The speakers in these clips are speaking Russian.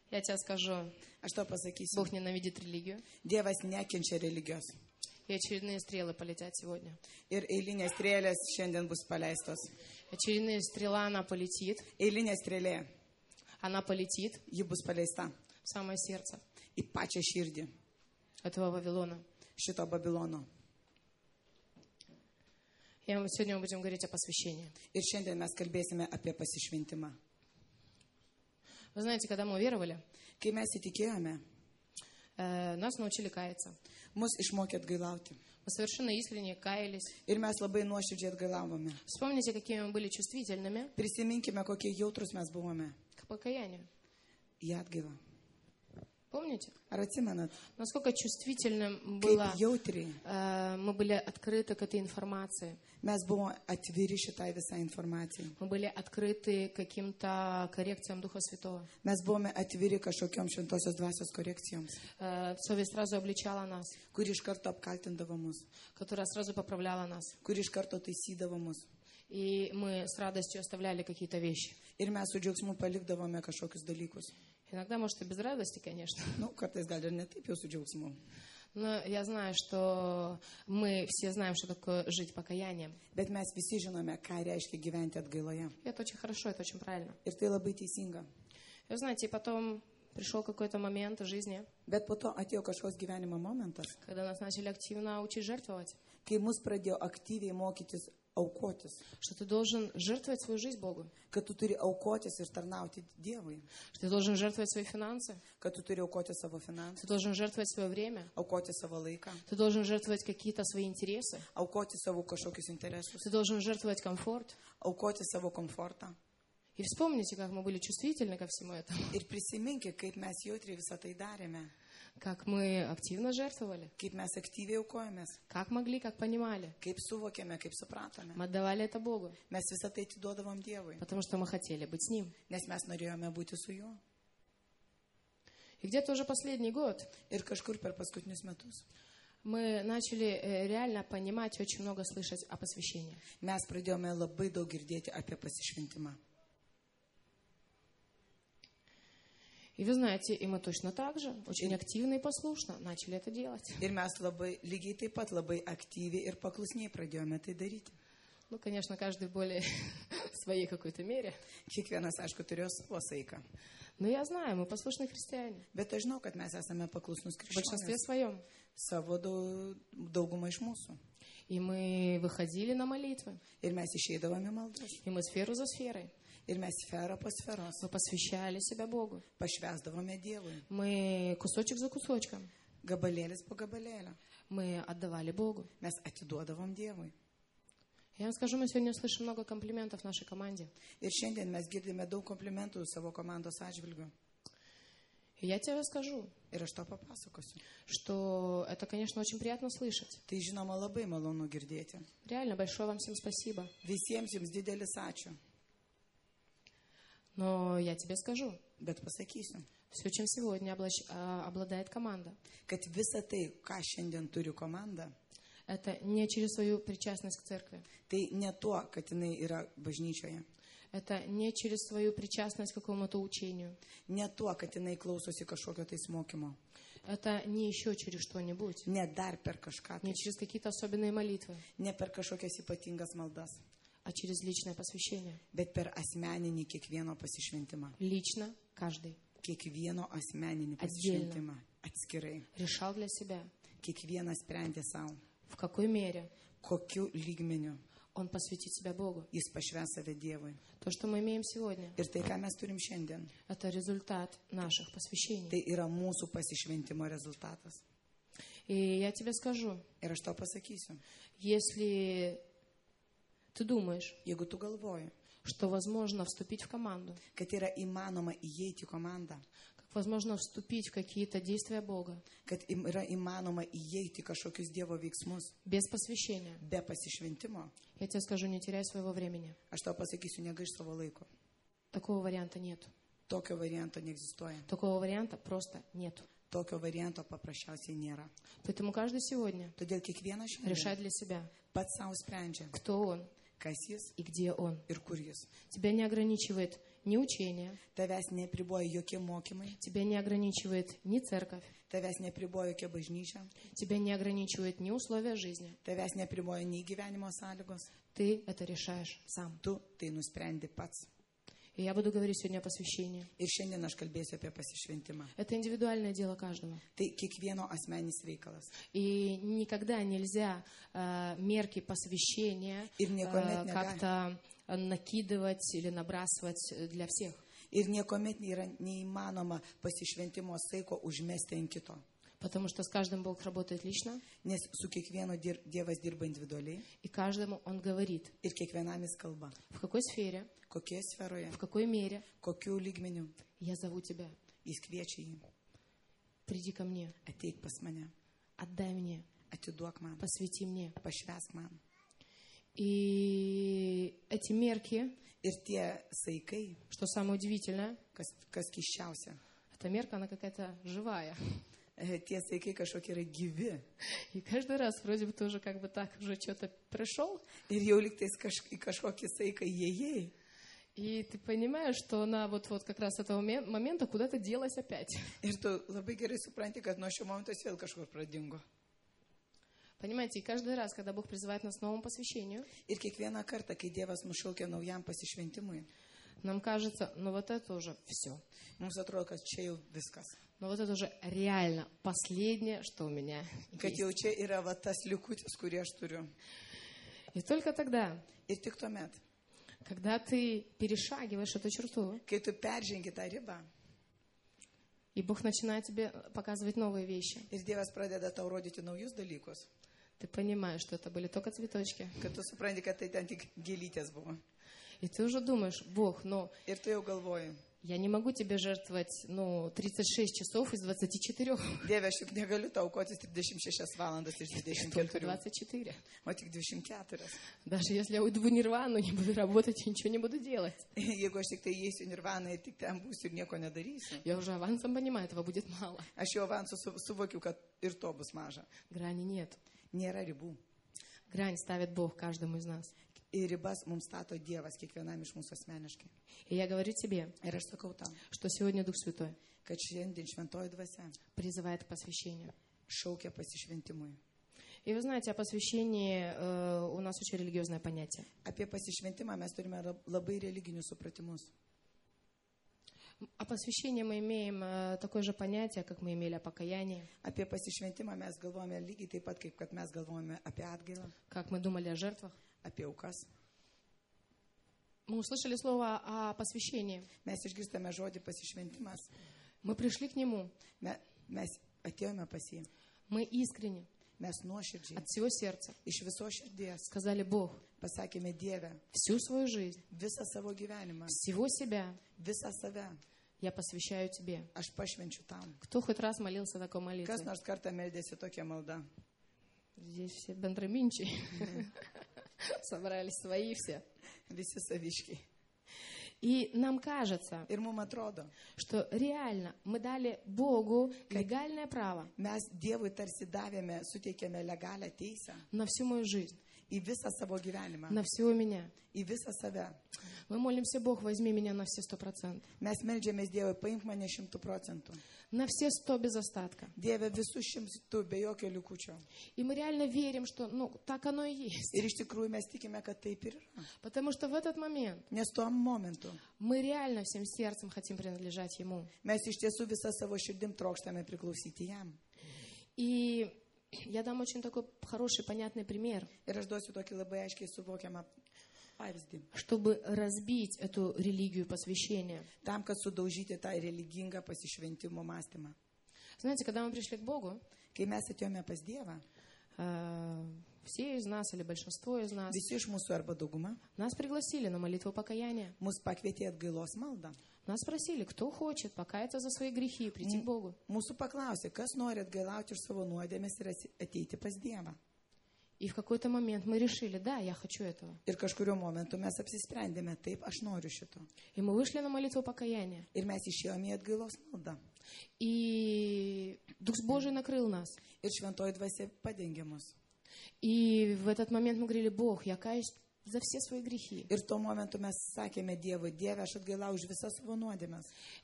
Я тебе скажу, Aš tau pasakysiu, Бог ненавидит религию, Dievas nekenčia religijos. и очередные стрелы полетят сегодня. Ir eilinės strėlės šiandien bus paleistos. Очередная стрела, она полетит, Eilinė strėlė, ji bus paleista в самое сердце į pačią širdį этого Вавилона. šito Babilono. Сегодня мы будем говорить о посвящении. Ir šiandien mes kalbėsime apie pasišventimą. Вы знаете, когда мы уверовали, Kai mes įtikėjome, нас научили каяться. mus išmokė atgailauti. Мы совершенно искренне каялись. Ir mes labai nuoširdžiai atgailavome. Вспомните, какими мы были чувствительными Prisiminkime, kokie jautrus mes buvome к покаянию. į atgailą. Помните? Ar atsimenat, Насколько чувствительным kaip было, jautriai мы были открыты к этой информации. mes buvome atviri šitai visai informacijai. Мы были открыты к каким-то коррекциям Духа Святого. Mes buvome atviri kažkokiom šventosios dvasios korekcijoms, Совесть сразу обличала нас, kuri iš karto apkaltindavo mus, которая сразу поправляла нас. kuri iš karto taisydavo mus. И мы с радостью оставляли какие-то вещи. Ir mes su džiaugsmu palikdavome kažkokius dalykus. Иногда, может, и без радости, конечно. Kartais gal ir ne taip jau su džiaugsmu. Но я знаю, что мы все знаем, что такое жить покаянием. Bet mes visi žinome, ką reiškia gyventi atgailoje. И это очень хорошо, это очень правильно. Ir tai labai teisinga. И вы знаете, потом пришел какой-то момент в жизни, Bet po to atėjo kažkoks gyvenimo momentas, когда нас начали активно учить жертвовать. kai mus pradėjo aktyviai mokytis aukotis. Что ты должен жертвовать свою жизнь Богу. Kad tu turi aukotis ir tarnauti Dievui. Что ты должен жертвовать свои финансы. Kad tu turi aukoti savo finansus, Ты должен жертвовать свое время. aukoti savo laiką, Ты должен жертвовать какие-то свои интересы. aukoti savo kažkokius interesus, Ты должен жертвовать комфорт. aukoti savo komfortą. И вспомните, как мы были чувствительны ко всему этому. Ir prisiminkit, kaip mes jautriai visą tai darėme, Как мы активно жертвовали. kaip mes aktyviai aukojomės, Как могли, как понимали. kaip suvokėme, kaip supratome. Мы отдавали это Богу. Mes visą tai atiduodavom Dievui, Потому что мы хотели быть с Ним. nes mes norėjome būti su juo. И где-то уже последний год Ir kažkur per paskutinius metus мы начали реально понимать, очень много слышать о посвящении. mes pradėjome labai daug girdėti apie pasišventimą. И вы знаете, и мы точно так же, очень активно и послушно начали это делать. Ir mes labai, lygiai taip pat labai aktyviai ir paklusniai pradėjome tai daryti. Ну, конечно, каждый в более своей какой-то мере. Kiekvienas, aišku, turėjo savo saiką. Но я знаю, мы послушные христиане. Bet aš žinau, kad mes esame paklusnus В большинстве krikščionys. своем. Savo daugumą iš mūsų. И мы выходили на молитвы. Ir mes išeidavome maldas. И мы сферу за сферой. Ir mes sferą po sferos Мы посвящали себя Богу. pašvesdavome Dievui. Мы кусочек за кусочком. Gabalėlis po gabalėlio. Мы отдавали Богу. Mes atiduodavom Dievui. Я вам скажу, мы сегодня слышим много комплиментов нашей команде. Ir šiandien mes girdime daug komplimentų savo komandos atžvilgiu. И я тебе скажу, Ir aš to papasakosiu. что это, конечно, очень приятно слышать. Tai žinoma labai malonu girdėti. Реально, большое вам всем спасибо. Visiems jums didelis ačiū. Но я тебе скажу, Bet pasakysiu, все, чем сегодня обладает команда, kad visa tai, ką šiandien turi komanda, это не через свою причастность к церкви. tai ne tuo, kad jinai yra bažnyčioje. Это не через свою причастность к какому-то учению. Ne tuo, kad jinai klausosi kažkokio tais mokymo. Это не еще через что-нибудь. Ne dar per kažką. Не через какие-то особенные молитвы, Ne per kažkokias ypatingas maldas. а через личное посвящение. Bet per asmeninį kiekvieno pasišventimą. Lично каждый Kiekvieno asmeninį Atskirą. pasišventimą. Atskirai. решал для себя, Kiekvienas sprendė savo, в какой мере kokiu lygmeniu он посвятит себя Богу. jis pašvęs save Dievui. То, что мы имеем сегодня, Ir tai, ką mes turim šiandien, это результат наших посвящений. tai yra mūsų pasišventimo rezultatas. И я тебе скажу, Ir aš tau pasakysiu, если ты думаешь, jeigu tu galvoji, что возможно вступить в команду, kad yra įmanoma įeiti į komandą, как возможно вступить в какие-то действия Бога kad yra įmanoma įeiti į kažkokius Dievo veiksmus без посвящения, be pasišventimo, я тебе скажу, не теряй своего времени. aš tau pasakysiu, negaiš savo laiko. Такого варианта нет. Tokio varianto neegzistuoja. Такого варианта просто нет. Tokio varianto paprasčiausiai nėra. Поэтому каждый сегодня Todėl kiekvienas šiandien решает для себя, pats savo sprendžia, кто он, kas jis и где Он. ir kur jis. Тебя не ограничивает ни учение, Tavęs nepriboja jokie mokymai, тебя не ограничивает ни церковь, tavęs nepriboja jokia bažnyčia, тебя не ограничивает ни условия жизни. tavęs nepriboja nei gyvenimo sąlygos. Ты это решаешь сам. Tu tai nusprendi pats. И я буду говорить сегодня о посвящении. Ir šiandien aš kalbėsiu apie pasišventimą. Это индивидуальное дело каждого. Tai kiekvieno asmenis reikalas. И никогда нельзя мерки посвящения Ir niekuomet как-то накидывать или набрасывать для всех. Ir niekuomet nėra neįmanoma pasišventimo saiko užmesti ant kito. Потому что с каждым Бог работает лично, Nes su kiekvienu Dievas dirba individualiai и каждому Он говорит, ir kiekvienam jis kalba. в какой сфере, Kokioje sferoje, в какой мере kokiu lygmeniu я зову тебя. jis kviečia jį. Приди ко мне, Ateik pas mane, отдай мне, atiduok man, посвяти мне. pašvęsk man. И эти мерки, Ir tie saikai, что самое удивительное, kas kiščiausia, эта мерка, она какая-то живая. tie saikai kažkokie yra gyvi. И каждый раз вроде бы тоже как бы так уже что-то пришел, Ir jau liktais į kažkokį saiką įėjai. и ты понимаешь, что она вот как раз с этого момента куда-то делась опять. Ir tu labai gerai supranti, kad nuo šio momento jis vėl kažkur pradingo. Понимаете, и каждый раз, когда Бог призывает нас к новому посвящению, Ir kiekvieną kartą, kai Dievas mus šaukia naujam pasišventimui, нам кажется, ну вот это уже все. mums atrodo, kad čia jau viskas. Но вот это уже реально последнее, что у меня Kad есть. jau čia yra va tas likutis, kurį aš turiu. И только тогда, Ir tik tuomet, когда ты перешагиваешь эту черту, kai tu peržengi tą ribą и Бог начинает тебе показывать новые вещи, ir Dievas pradeda tau rodyti naujus dalykus, ты понимаешь, что это были только цветочки. kad tu supranti, kad tai ten tik gėlytės buvo. И ты уже думаешь, Бог, ну, Ir tu jau galvoji, я не могу тебе жертвовать, 36 часов из 24, Dieve, aš juk negaliu tau aukotis 36 valandas iš только 24, 24. o tik 24. Даже если я уйду в нирвану, не буду работать и ничего не буду делать. Jeigu aš tik tai įeisiu nirvaną ir tik ten būsiu ir nieko nedarysiu, Я уже авансом понимаю, этого будет мало. aš jau avansų suvokiu, kad ir to bus maža. Грани нет. Nėra ribų. Грань ставит Бог каждому из нас. Ir ribas mums stato Dievas kiekvienam iš mūsų asmeniškai. И я говорю тебе, Ir aš sakau tam, что сегодня Дух Святой kad šiandien šventoji dvasia призывает к посвящению. šaukia pasišventimui. И вы знаете, о посвящении у нас очень религиозное понятие. Apie pasišventimą mes turime labai religinius supratimus. О посвящении мы имеем такое же понятие, как мы имели о покаянии, Apie pasišventimą mes galvojame lygiai taip pat, kaip kad mes galvojame apie atgailą, как мы думали о жертвах. apie aukas. Мы услышали слово о посвящении. Mes išgirstame žodį pasišventimas. Мы пришли к Нему. Mes atėjome pas jį. Мы искренне, Mes nuoširdžiai, от всего сердца iš viso širdies сказали: Бог, pasakėme Dievę всю свою жизнь, visą savo gyvenimą, всего себя visą save. я посвящаю Тебе. Aš pašvenčiu tam. Кто хоть раз молился такой Kas молитвой? nors kartą meldėsi tokią maldą? Здесь все бендраминчи. Собрались свои все. Visi saviškiai. И нам кажется, Ir mums atrodo, что реально мы дали Богу легальное право mes Dievui tarsi davėme, suteikėme legalią teisę на всю мою жизнь, į visą savo gyvenimą, на всего меня. į visą save. Мы молимся: Бог, возьми меня на все 100%. Mes meldžiamės Dievui, paimk mane 100%. На все 100 без остатка. Dieve visų 100 be jokio likučio. И мы реально верим, что так оно и есть. Ir iš tikrųjų mes tikime, kad taip ir yra. Потому что в этот момент Nes tuo momentu мы реально всем сердцем хотим принадлежать Ему. mes iš tiesų visą savo širdim trokštame priklausyti jam. И я dam очень такой хороший, понятный пример, Ir aš duosiu tokį labai aiškiai suvokiamą pavyzdį. чтобы разбить эту религию посвящения. Tam, kad sudaužyti tą religingą pasišventimo mąstymą. Знаете, когда мы пришли к Богу, Kai mes atėjome pas Dievą, все из нас или большинство из нас, visi iš mūsų arba dauguma нас пригласили на молитву покаяния. mus pakvietė atgailos maldą. Нас спросили, кто хочет покаяться за свои грехи и прийти к Богу. Mūsų paklausė, kas nori atgailauti iš savo nuodėmės ir ateiti pas Dievą. И в какой-то момент мы решили: да, я хочу этого. Ir kažkurio momentu mes apsisprendėme, taip, aš noriu šito. И мы вышли на молитву покаяния. Ir mes išėjome į atgailos maldą. И Дух Божий накрыл нас. Ir šventoji dvasia padengė mus. И в этот момент мы говорили: Бог, я каюсь за все свои грехи. Ir tuo momentu mes sakėme Dievui, Dieve, aš atgailauju už visas savo nuodėmes.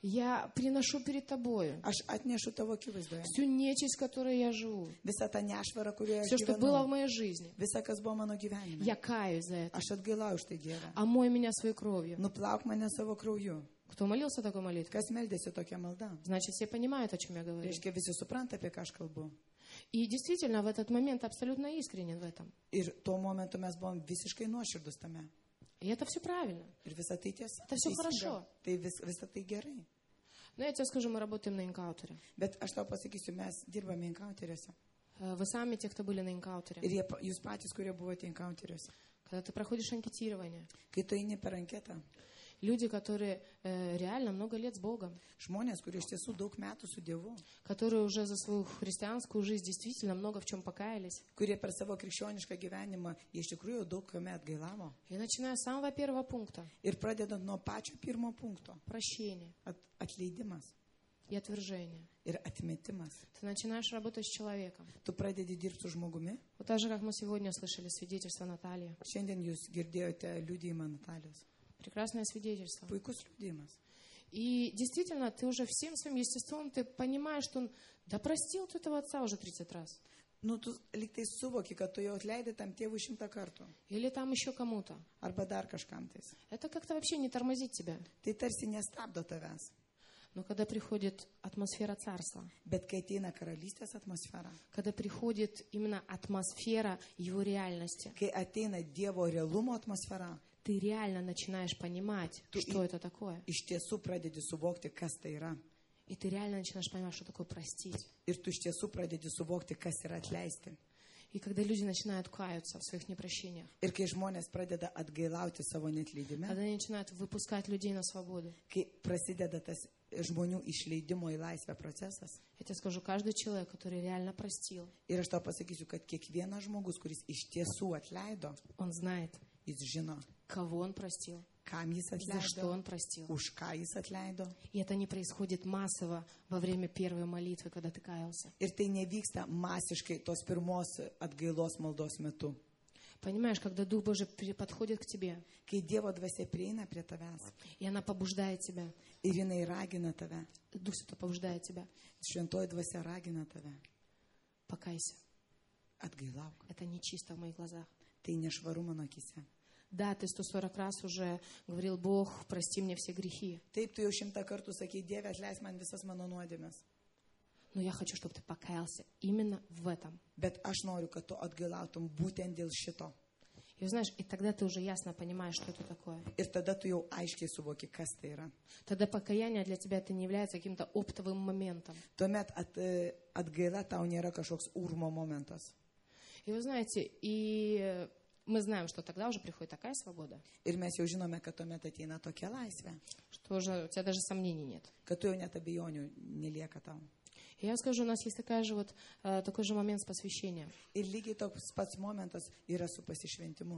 Я приношу перед Тобою Aš atnešu tavo akivaizdoje. всю нечисть, в которой я живу, Visą tą nešvarą, kurioje все, aš что было в gyvenau. моей жизни. Visa, kas buvo mano gyvenime. Я каюсь за это. Aš atgailauju už tai, Dieve. Омой меня своей кровью. Nuplauk mane savo krauju. Кто молился такой молитвой? Kas meldėsi tokia malda? Значит, все понимают, о чем я говорю. Reiškia, visi supranta, apie ką aš kalbu. И действительно, в этот момент абсолютно искренен в этом. Ir tuo momentu mes buvom visiškai nuoširdus tame. И это все правильно. Ir visą tai tiesa. Это всё teisinga. хорошо. Tai visą tai gerai. Но я тебе скажу, мы работаем на инкаутере. Bet aš tau pasakysiu, mes dirbame inkauteriuose. Вы сами, те, кто были на инкаутере. Ir jūs patys, kurie buvote inkauteriuose. Когда ты проходишь анкетирование, Kai tu eini per anketą, люди, которые реально много лет с Богом, žmonės, kurie iš tiesų daug metų su Dievu, которые уже за свою христианскую жизнь действительно много в чем покаялись. kurie per savo krikščionišką gyvenimą jie iš tikrųjų daug kame atgailavo. И начиная с samого первого пункта, Ir pradedant nuo pačio pirmo punkto прощение atleidimas и отвержение, ir atmetimas. ты начинаешь работать с человеком. Tu pradedi dirbti su žmogumi. Вот так же, как мы сегодня слышали свидетельство Натальи. Šiandien jūs girdėjote liudijimą Natalijos. Прекрасное свидетельство. Puikus liudijimas. И действительно, ты уже всем своим естеством, ты понимаешь, что он, да простил ты этого отца уже 30 раз. Nu, tu liktai suvoki, kad tu jau atleidai tam tėvui 100 kartų. Или там еще кому-то. Arba dar kažkam tais. Это как-то вообще не тормозит тебя. Tai tarsi nestabdo tavęs. Но когда приходит атмосфера царства, Bet kai ateina karalystės atmosfera, когда приходит именно атмосфера его реальности, kai ateina Dievo realumo atmosfera, ты реально начинаешь понимать, что это такое. iš tiesų pradedi suvokti, kas tai yra. И ты реально начинаешь понимать, что такое простить. Ir tu iš tiesų pradedi suvokti, kas yra atleisti. И когда люди начинают каяться в своих непрощениях, Ir kai žmonės pradeda atgailauti savo netleidime, когда они начинают выпускать людей на свободу, kai prasideda tas žmonių išleidimo į laisvę procesas. я тебе скажу, каждый человек, который реально простил, Ir aš tau pasakysiu, kad kiekvienas žmogus, kuris iš tiesų atleido, он знает, jis žino, кого он простил, kam jis за что atleido, он простил. už ką jis atleido. И это не происходит массово во время первой молитвы, когда ты каялся. Ir tai nevyksta masiškai tos pirmos atgailos maldos metu. Понимаешь, когда Дух Божий подходит к тебе, Kai Dievo dvasia prieina prie tavęs и она побуждает тебя, ir jinai ragina tave, Дух Святой побуждает тебя, šventoji dvasia ragina tave, покайся. atgailauk. Это нечисто в моих глазах. Tai nešvaru mano akise. Да, ты 140 раз уже говорил, Бог, прости мне все грехи. Taip, tu jau 100 kartų sakei, Dieve, atleisk man visas mano nuodėmes. Но я хочу, чтобы ты покаялся именно в этом. Bet aš noriu, kad tu atgailautum būtent dėl šito. И знаешь, и тогда ты уже ясно понимаешь, что это такое. Ir tada tu jau aiškiai suvoki, kas tai yra. Тогда покаяние для тебя это не является каким-то оптовым моментом. Tuomet atgaila tau nėra kažkoks urmo momentas. И вы знаете, и мы знаем, что тогда уже приходит такая свобода, Ir mes jau žinome, kad tuomet ateina tokia laisvė, что уже у тебя даже сомнений нет. kad tu jau net abejonių nelieka tau. И я скажу, у нас есть такой же момент с посвящением. Ir lygiai toks pats momentas yra su pasišventimu.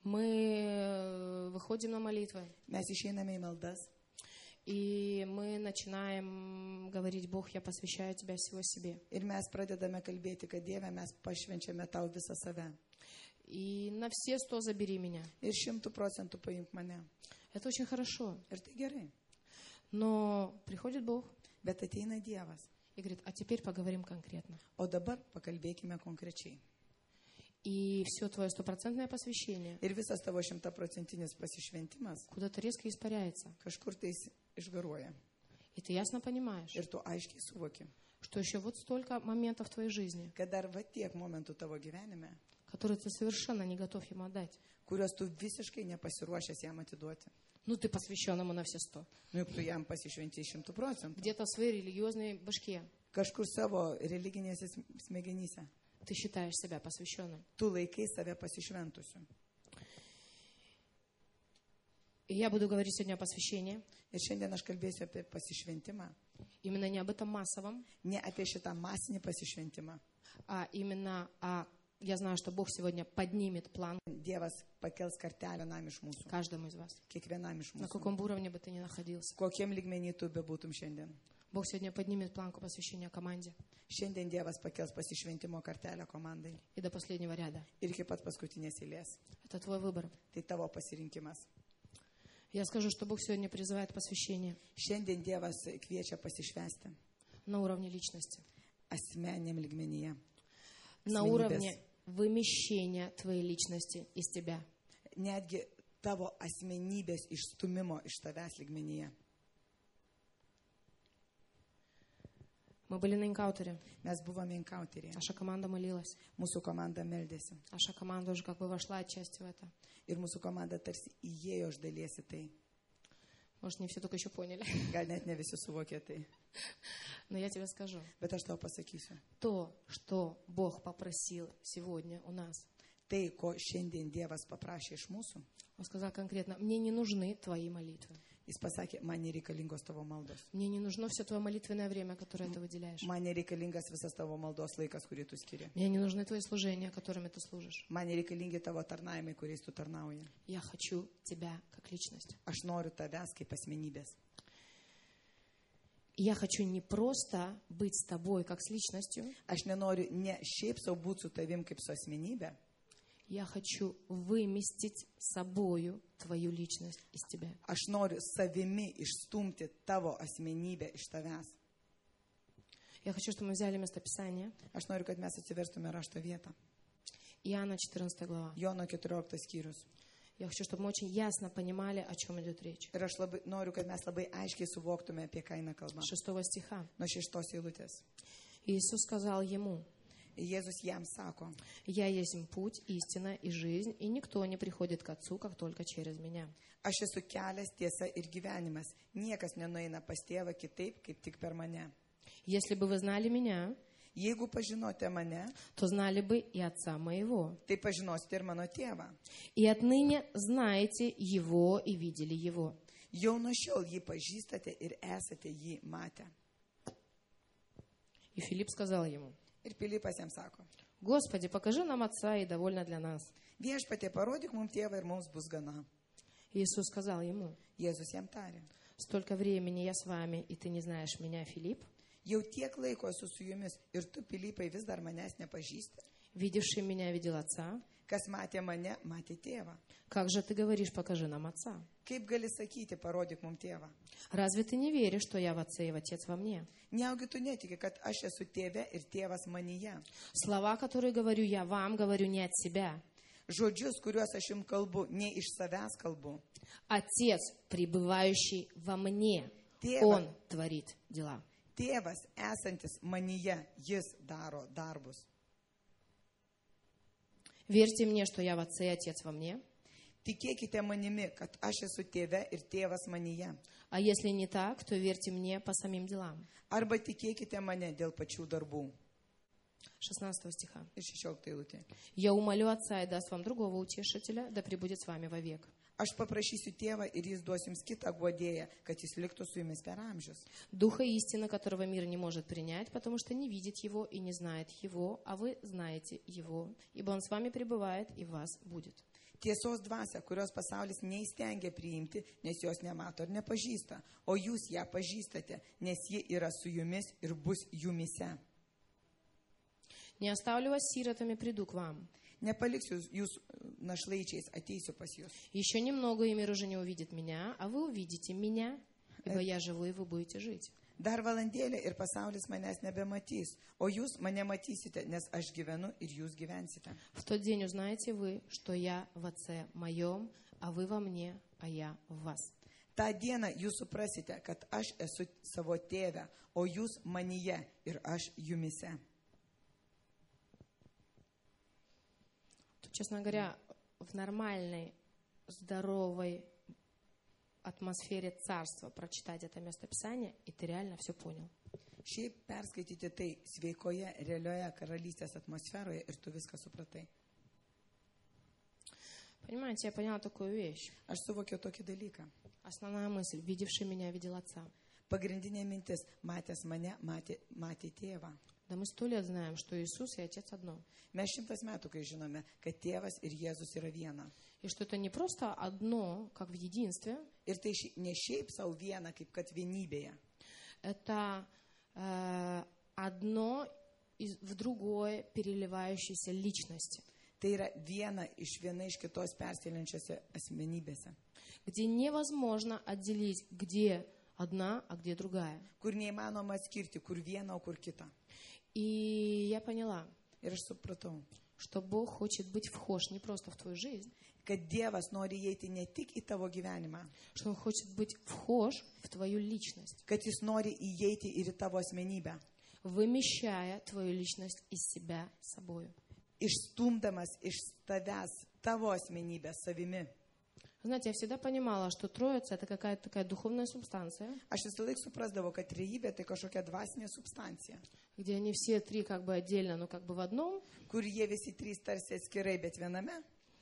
Мы выходим на молитвы, Mes išeiname į maldas и мы начинаем говорить, Бог, я посвящаю Тебя всего себе. ir mes pradedame kalbėti, kad Dieve, mes pašvenčiame tau visą save. И на все 100 забери меня. Ir 100% paimk mane. Это очень хорошо. Ir tai gerai. Но приходит Бог Bet ateina Dievas. и говорит, а теперь поговорим конкретно. O dabar pakalbėkime konkrečiai. И все твое 100% посвящение Ir visas tavo 100% pasišventimas куда-то резко испаряется. kažkur tais išgaruoja. И ты ясно понимаешь, Ir tu aiškiai suvoki, что еще вот столько моментов в твоей жизни, kad dar va tiek momentų tavo gyvenime, которые ты совершенно не готов ему отдать. kuriuos tu visiškai nepasiruošęs jam atiduoti. Ну, ты посвящен ему на все 100. Nu, juk tu jam pasišventi 100%. Где-то в своей религиозной башке Kažkur savo religinėse smegenyse. ты считаешь себя посвященным. Tu laikai save pasišventusiu. И я буду говорить сегодня о посвящении. Ir šiandien aš kalbėsiu apie pasišventimą. Именно не об этом массовом, Ne apie šitą masinį pasišventimą. а именно я знаю, что Бог сегодня поднимет план Dievas pakels kartelę nam iš mūsų. каждому из вас. Kiekvienam iš На mūsų. каком бы уровне бы ты ни находился. Kokiem lygmenį tu bebūtum šiandien. Бог сегодня поднимет планку посвящения команде Šiandien Dievas pakels pasišventimo kartelę komandai. и до последнего ряда. Ir iki pat paskutinės eilės. Это твой выбор. Tai tavo pasirinkimas. Я скажу, что Бог сегодня призывает посвящение Šiandien Dievas kviečia pasišvęsti на уровне личности, asmeniniam lygmenyje. на Asmenybės. уровне вымещения твоей личности из тебя. Netgi tavo asmenybės išstumimo iš tavęs lygmenyje. Мы были на энкаутере. Mes buvome enkauterėje. Наша команда молилась. Mūsų komanda meldėsi. Наша команда уже как бы вошла отчасти в это. Ir mūsų komanda tarsi įėjo iš dalies į tai. Может, не все только еще поняли. Gal net ne visi suvokė tai. Но я тебе скажу. Bet aš tau pasakysiu. То, что Бог попросил сегодня у нас. Tai, ko šiandien Dievas paprašė iš mūsų, Он сказал конкретно, мне не нужны твои молитвы. jis pasakė, man nereikalingos tavo maldos. Мне не нужно все твое молитвенное время, которое ты выделяешь. Man nereikalingas visas tavo maldos laikas, kurį tu skiri. Мне не нужны твои служения, которыми ты служишь. Man nereikalingi tavo tarnavimai, kuriais tu tarnauji. Я хочу тебя как личность. Aš noriu tavęs kaip asmenybės. Я хочу не просто быть с тобой как с личностью. Aš nenoriu ne šiaip savo būti su tavim kaip su asmenybė. Я хочу выместить собою твою личность из тебя. Aš noriu savimi išstumti tavo asmenybę iš tavęs. Я хочу, чтобы мы взяли местописание. Aš noriu, kad mes atsiverstume rašto vietą. Иоанна 14 глава. Jono 14 skyrius. Я хочу, чтобы мы очень ясно понимали, о чем идет речь. Ir aš noriu, kad mes labai aiškiai suvoktume, apie ką eina kalba. 6 стиха. Nuo 6 eilutės. Иисус сказал ему, Jėzus jam sako, «Я есть путь, истина и жизнь, и никто не приходит к Отцу, как только через меня». aš esu kelias, tiesa ir gyvenimas. Niekas nenueina pas tėvą kitaip, kaip tik per mane. Если бы вы знали меня, Jeigu pažinote mane, то знали бы и Отца моего. tai pažinosite ir mano tėvą. И отныне знаете Его и видели Его. Jau nuo šiol jį pažįstate ir esate jį matę. И Филипп сказал ему, Ir Pilypas jam sako, «Господи, покажи нам Отца, и довольно для нас». viešpatie, parodyk mums tėvą ir mums bus gana. Иисус сказал ему, Jėzus jam tarė, «Столько времени я с вами, и ты не знаешь меня, Филипп? jau tiek laiko esu su jumis ir tu, Pilypai, vis dar manęs nepažįsti. Видевший меня видел Отца. Kas matė mane, matė tėvą. Как же ты говоришь, покажи нам Отца? Kaip gali sakyti, parodyk mums tėvą? Разве ты не веришь, что я в Отце и в Отец во мне? Neaugi tu netiki, kad aš esu tėve ir tėvas manyje. Слова, которые говорю я вам, говорю не от себя. Žodžius, kuriuos aš jums kalbu, ne iš savęs kalbu. Отец, пребывающий во мне, Tėvas, Он творит дела. tėvas esantis manyje, jis daro darbus. Верьте мне, что я в Отце и Отец во мне. Tikėkite manimi, kad aš esu tėve ir tėvas manyje. А если не так, то верьте мне по самим делам. Arba tikėkite mane dėl pačių darbų. 16 стиха. Ir 16 eilutė. Я умолю Отца и даст вам другого утешителя, да пребудет с вами вовек. Aš paprašysiu tėvą ir jis duos jums kitą guodėją, kad jis liktų su jumis per amžius. Духа истины, которого мир не может принять, потому что не видит его и не знает его, а вы знаете его, ибо он с вами пребывает и в вас будет. Tiesos dvasia, kurios pasaulis neįstengia priimti, nes jos nemato ir nepažįsta, o jūs ją pažįstate, nes ji yra su jumis ir bus jumise. Не оставлю вас сиротами, приду к вам. Nepaliksiu jūs našlaičiais, ateisiu pas jūs. Еще немного, и мир уже не увидит меня, а вы увидите меня, ибо я живу, и вы будете жить. Dar valandėlė ir pasaulis manęs nebematys, o jūs mane matysite, nes aš gyvenu ir jūs gyvensite. В тот день узнаете вы, что я в Отце моем, а вы во мне, а я в вас. Ta diena jūs suprasite, kad aš esu savo tėve, o jūs manyje ir aš jumise. Честно говоря, в нормальной, здоровой атмосфере царства прочитать это местописание, и ты реально все понял. Šiaip perskaityti tai sveikoje, realioje karalystės atmosferoje ir tu viską supratai. Понимаете, я поняла такую вещь. Aš suvokiau tokį dalyką. Основная мысль, видевший меня, видел Отца. Pagrindinė mintis, matęs mane, matė tėvą. Да мы 100 лет знаем, что Иисус и Отец одно. Mes 100 metų, kai žinome, kad tėvas ir Jėzus yra viena. И что это не просто одно, как в единстве. Ir tai ne šiaip savo viena, kaip kad vienybėje. это одно в другое переливающейся личности, Tai yra viena iš kitos persikeliančiose asmenybėse, где невозможно отделить, где одна, а где другая. kur neįmanoma atskirti, kur viena, o kur kita. И я поняла, Ir aš supratau, что Бог хочет быть вхож не просто в твою жизнь, kad Dievas nori įeiti ne tik į tavo gyvenimą, что Он хочет быть вхож в твою личность, kad Jis nori įeiti ir į tavo asmenybę, вымещая твою личность из себя собою. išstumdamas iš tavęs tavo asmenybę savimi. Знаете, я всегда понимала, что Троица — это какая-то такая духовная субстанция, Aš visą laiką suprasdavau, kad trejybė tai kažkokia dvasinė substancija, где они все три как бы отдельно, но как бы в одном. kur jie visi trys tarsi atskirai, bet viename.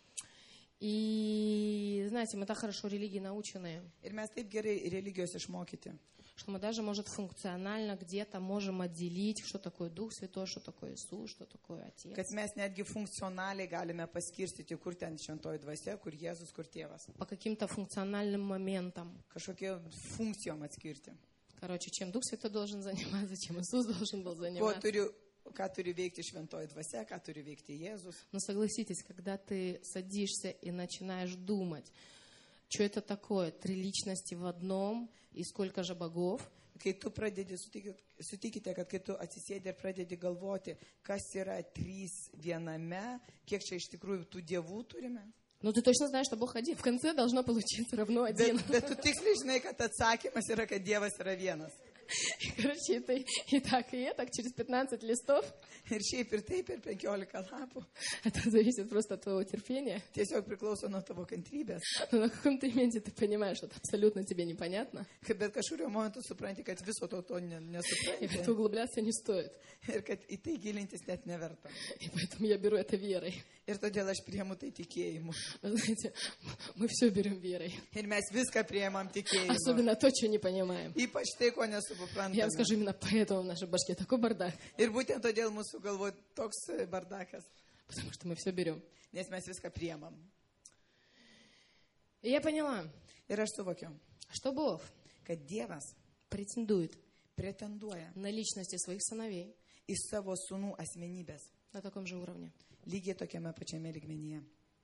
И, знаете, мы так хорошо религии научены, Ir mes taip gerai religijos išmokyti, что мы даже, может, функционально где-то можем отделить, что такое Дух Святой, что такое Иисус, что такое Отец. kad mes netgi funkcionaliai galime paskirstyti, kur ten šventoji dvasia, kur Jėzus, kur tėvas. По каким-то функциональным моментам. Kažkokie funkcijom atskirti. Короче, чем Дух Святой должен заниматься, чем Иисус должен был заниматься. Ką turi veikti šventoji dvasia, ką turi veikti Jėzus. Но согласитесь, когда ты садишься и начинаешь думать, что это такое, три личности в одном и сколько же богов, Kai tu pradedi, sutikite, kad kai tu atsisėdi ir pradedi galvoti, kas yra trys viename, kiek čia iš tikrųjų tų dievų turime. ну ты точно знаешь, что Бог один. В конце должно получиться равно один. Bet tu tiksliai žinai, kad atsakymas yra, kad Dievas yra vienas. Короче, это и так, через 15 листов. Ir šiaip ir taip, ir 15 lapų. Это зависит просто от твоего терпения. Tiesiog priklauso nuo tavo kantrybės. Но на каком-то моменте ты понимаешь, что это абсолютно тебе непонятно. Bet kažkurio momentu supranti, kad viso to И в это nesupranti. углубляться не стоит. Ir kad į tai gilintis net neverta. И поэтому я беру это верой. Ir todėl aš priemu tai tikėjimu. Вы знаете, мы все берем верой. Ir mes viską priemam tikėjimu. Особенно то, что не понимаем. Ypač tai, ko Я вам nesuprantame. скажу, именно поэтому в нашей башке такой бардак. Ir būtent todėl mūsų galvo toks bardakas. Потому что мы все берем. Nes mes viską priemam. И я поняла, Ir aš suvokiau, что Бог kad Dievas претендует pretenduoja на личности своих сыновей į savo sūnų asmenybės. на таком же уровне. Lygiai tokiame pačiame lygmenyje.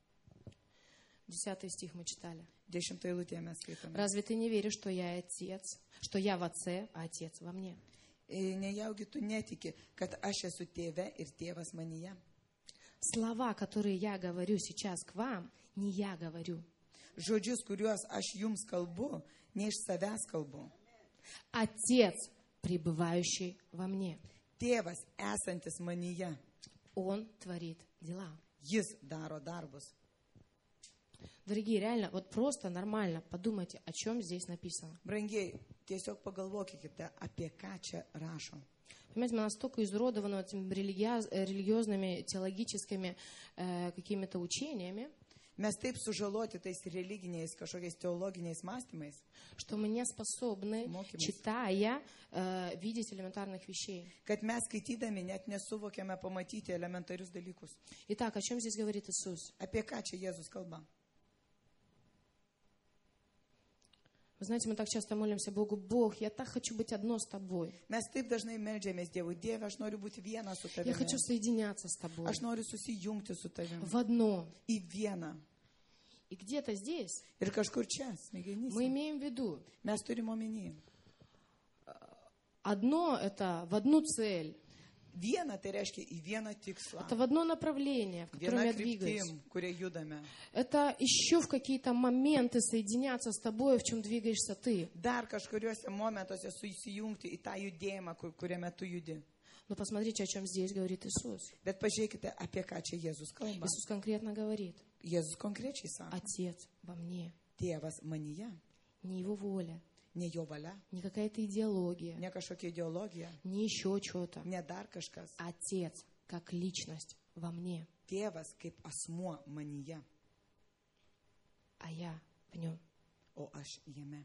10 стих мы читали. 10 eilutėje mes skaitome. Разве ты не веришь, что я отец, что я в Отце, а Отец во мне? Nejaugi tu netiki, kad aš esu tėve ir tėvas manyje. Слова, которые я говорю сейчас к вам, не я говорю. Žodžius, kuriuos aš jums kalbu, ne iš savęs kalbu. Отец, пребывающий во мне. Tėvas esantis manyje, Он творит дела. jis daro darbus. Дорогие, реально, вот просто нормально подумайте, о чем здесь написано. Brangiai, tiesiog pagalvokite, apie ką čia rašo. Понимаете, мы настолько изуродованы этими религиозными, теологическими какими-то учениями, Mes taip sužaloti tais religiniais, kažkokiais teologiniais mąstymais, что мы не способны, читая, видеть элементарных вещей. kad mes skaitydami net nesuvokiame pamatyti elementarius dalykus. Итак, о чем здесь говорит Иисус? Apie ką čia Jėzus kalba? Вы знаете, мы так часто молимся Богу: Бог, я так хочу быть одно с Тобой. Mes taip dažnai meldžiamės Dievui, Dieve, aš noriu būti vienas su Я tavimi. хочу соединяться с Тобой. Aš noriu susijungti su tavimi. В одно. Į vieną. И где-то здесь Ir kažkur čia, мы smegenyse. имеем в виду, Mes turim omeny. одно — это в одну цель, Viena tai reiškia į vieną tikslą. это в одно направление, в котором Viena я двигаюсь. kryptim, kuria judame. Это еще в какие-то моменты соединяться с Тобой, в чем двигаешься Ты. Dar kažkuriuose momentuose įsijungti į tą judėjimą, kuriame tu judi. Но посмотрите, о чем здесь говорит Иисус. Bet pažiūrėkite, apie ką čia Jėzus kalba. Иисус конкретно говорит: Jėzus konkrečiai sako, Отец во мне, tėvas manyje, не Его воля, ne jo valia, не какая-то идеология, ne kažkokia ideologija, не еще что-то. ne dar kažkas. Отец как личность во мне, Tėvas kaip asmuo manyje, а я в нем. o aš jame.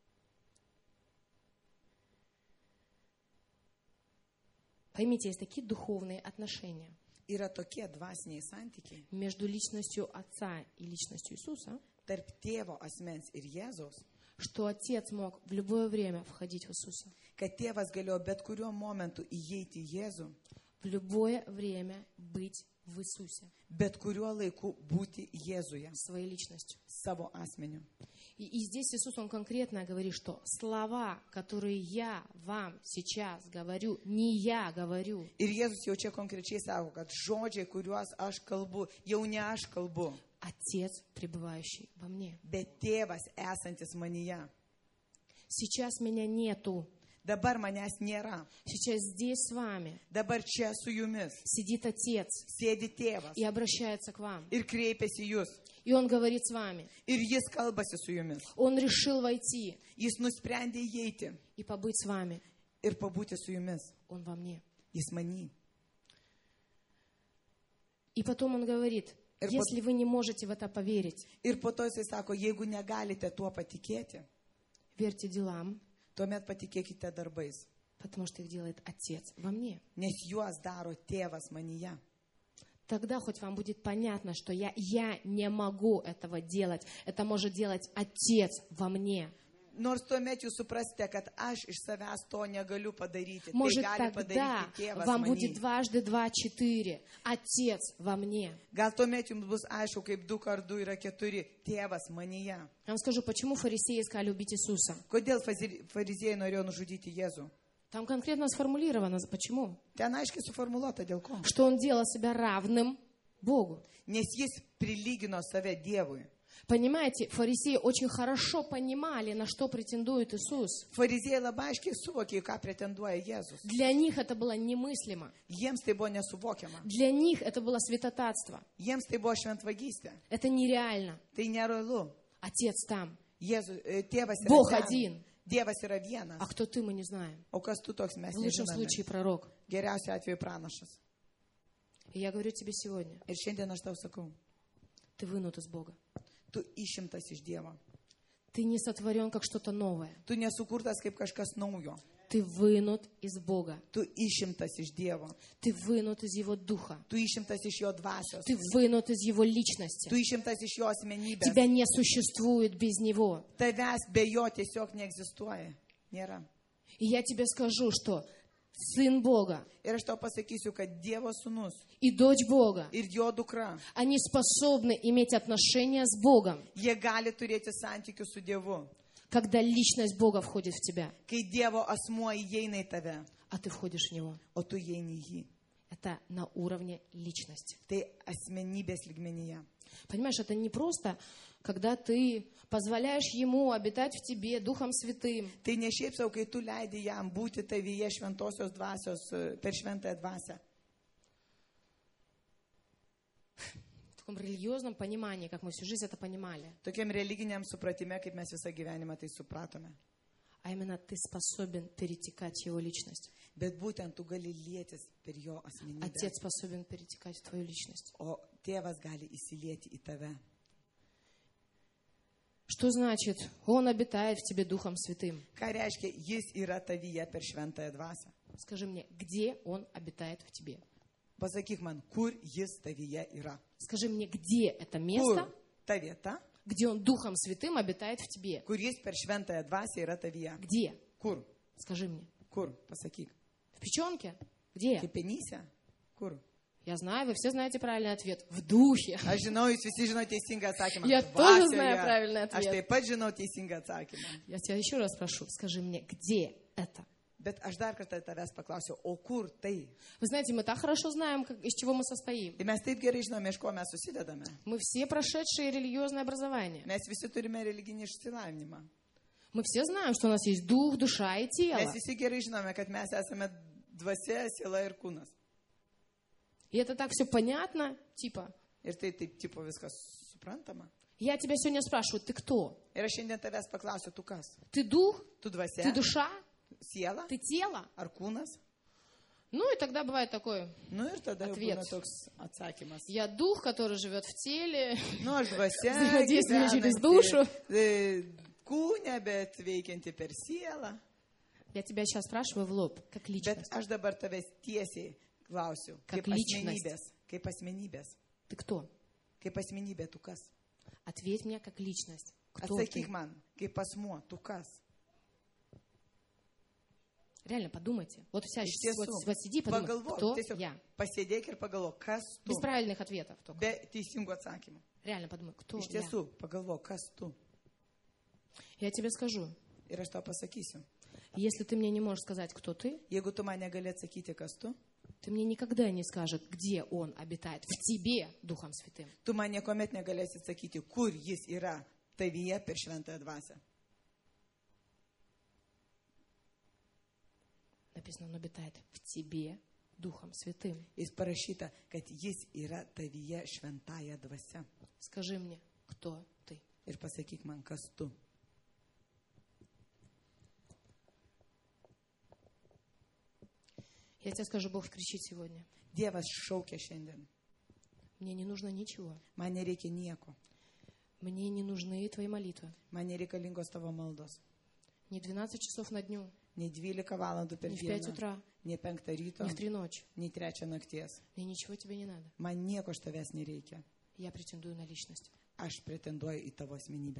Поймите, есть такие духовные отношения Yra tokie dvasiniai santykiai между личностью Отца и личностью Иисуса, tarp tėvo asmens ir Jėzaus, что Отец мог в любое время входить в Иисуса. Kad tėvas galėjo bet kuriuo momentu įeiti į Jėzų, В любое время быть в Иисусе bet kuriuo laiku būti Jėzuje, своей личностью. savo asmeniu. И здесь Иисус, Он конкретно говорит, что слова, которые я вам сейчас говорю, не я говорю. Ir Jėzus jau čia konkrečiai sako, kad žodžiai, kuriuos aš kalbu, jau ne aš kalbu, Отец, пребывающий во мне. bet tėvas esantis manyje. Сейчас меня нету. Dabar manęs nėra. Сейчас здесь с вами Dabar čia su jumis сидит Отец sėdi tėvas и обращается к вам. ir kreipiasi į jūs. И Он говорит с вами. Ir jis kalbasi su jumis. Он решил войти Jis nusprendė įeiti и побыть с вами. ir pabūti su jumis. Он во мне. Jis manį. И потом Он говорит, Ir po, если вы не можете в это поверить, ir po to jisai sako, jeigu negalite tuo patikėti, верьте делам, tuomet patikėkite darbais, потому что их делает Отец во мне. nes juos daro tėvas manyje. Тогда хоть вам будет понятно, что я не могу этого делать. Это может делать Отец во мне. Nors tuomet jūs suprasite, kad aš iš savęs to negaliu padaryti. Может, Tai gali тогда padaryti tėvas вам manyje. будет дважды 2 – 4. Отец во мне. Gal tuomet jums bus aišku, kaip 2 kart 2 yra 4. Tėvas manyje. Я вам скажу, почему фарисеи искали убить Иисуса. Kodėl fariziejai norėjo nužudyti Jėzų? Там конкретно сформулировано, почему. Ten aiškiai suformuoluota dėl ko. Что он делал себя равным Богу. Nes jis prilygino save Dievui. Понимаете, фарисеи очень хорошо понимали, на что претендует Иисус. Fariziejai labai aiškiai suvokė, į ką pretenduoja Jėzus. Для них это было немыслимо. Jiems tai buvo nesuvokiama. Для них это было святотатство. Jiems tai buvo šventvagystė. Это нереально. Tai nerealu. Отец там. Tėvas yra Бог ten. один. Dievas yra vienas. А кто ты, мы не знаем. O kas tu toks, mes В лучшем nežinome. случае пророк. Geriausiu atveju pranašas. И я говорю тебе сегодня, Ir šiandien aš tau sakau, ты вынут из Бога. tu išimtas iš Dievo. Ты не сотворен как что-то новое. Tu nesukurtas kaip kažkas naujo. Ты вынут из Бога. Tu išimtas iš Dievo. Ты вынут из Его Духа. Tu išimtas iš Jo dvasios. Ты вынут из Его личности. Tu išimtas iš Jo asmenybės. Тебя не существует без Него. Tavęs be Jo tiesiog neegzistuoja. Nėra. И я тебе скажу, что Сын Бога Ir aš tau pasakysiu, kad Dievo sūnus и дочь Бога, ir Jo dukra, они способны иметь отношения с Богом, jie gali turėti santykius su Dievu. когда личность Бога входит в тебя, Kai Dievo asmuo įeina į tave, а ты входишь в Него. o tu įeini į jį. Это на уровне личности. Tai asmenybės lygmenyje. Понимаешь, это не просто, когда ты позволяешь Ему обитать в тебе Духом Святым. Tai ne šiaip savo, kai tu leidi jam būti tavyje šventosios dvasios per šventąją dvasią. В таком религиозном понимании, как мы всю жизнь это понимали. Tokiam religiniam supratime, kaip mes visą gyvenimą tai supratome. А именно ты способен перетекать в Его личность. Bet būtent tu gali lietis per jo asmenybę. Отец способен перетекать в твою личность. O tėvas gali įsilieti į tave. Что значит, Он обитает в тебе Духом Святым? Ką reiškia, jis yra tavyje per šventąją dvasią? Скажи мне, где Он обитает в тебе? Pasakyk man, kur jis tavyje yra? Скажи мне, где это Kur место, ta vieta, где Он Духом Святым обитает в тебе? kur jis per šventąją dvasią yra tavyje? Где? Kur? Skажи мне. Kur? Pasakyk. В печенке? Где? Kepenyse? Kur? Я знаю, вы все знаете правильный ответ. В духе. Aš žinau, jūs visi žinote teisingą atsakymą. Я тоже Dvasioje. знаю правильный Aš ответ. taip pat žinau teisingą atsakymą. Я тебя еще раз прошу, скажи мне, где это? Bet aš dar kartą tavęs paklausiu, o kur tai? Вы знаете, мы так хорошо знаем, из чего мы состоим. Ir mes taip gerai žinome, iš ko mes susidedame. Мы все прошедшие религиозное образование. Mes visi turime religinį išsilavinimą. Мы все знаем, что у нас есть дух, душа и тело. Mes visi gerai žinome, kad mes esame dvasia, siela ir kūnas. И это так все понятно, типа. Ir tai taip, tipo, viskas suprantama. Я тебя сегодня спрашиваю, ты кто? Ir aš šiandien tavęs paklausiu, tu kas? Ты дух? Tu dvasia, Ты душа? siela Ты тело? ar kūnas? Ну и тогда бывает такое. Nu ir tada jau Atviet. būna toks atsakymas. Я дух, который живет в теле. Nu, aš dvasia, Взаимодействие через gyvenanti, душу. Kūne, bet veikianti per sielą. Я тебя сейчас спрашиваю в лоб, как Bet личность. aš dabar tavęs tiesiai klausiu, Как kaip личность. asmenybės. Kaip asmenybės. Ты кто? Kaip asmenybė, tu kas? Ответь мне как личность. Кто Atsakyk ты? man, kaip asmuo, tu kas? Реально подумайте. Вот вся Iš tiesų, вот сиди, подумай, pagalvok, кто tiesiog я? pasėdėk ir pagalvok, kas tu? Без правильных ответов только. Be teisingų atsakymų. Реально подумай, кто Iš я? tiesų, pagalvok, kas tu? Я тебе скажу, Ir aš tau pasakysiu. если ты мне не можешь сказать, кто ты, Jeigu tu man negali atsakyti, kas tu, ты мне никогда не скажешь, где он обитает, в тебе, Духом Святым. tu man niekuomet negalėsi atsakyti, kur jis yra tavyje per šventąją dvasią. Написано, он обитает в тебе, Духом Святым. Jis parašyta, kad jis yra tavyje šventąją dvasią. Скажи мне, кто ты? Ir pasakyk man, kas tu. Я тебе скажу, Бог кричит сегодня. Dievas šaukia šiandien. Мне не нужно ничего. Man nereikia nieko. Мне не нужны твои молитвы. Man nereikalingos tavo maldos. Не 12 часов на дню, Nei 12 valandų per не в 5 dieną, утра, nei 5 ryto, не в 3 ночи. nei 3 nakties. Мне ничего тебе не надо. Man nieko iš tavęs nereikia. Я претендую на личность. Aš pretenduoju į tavo asmenybę.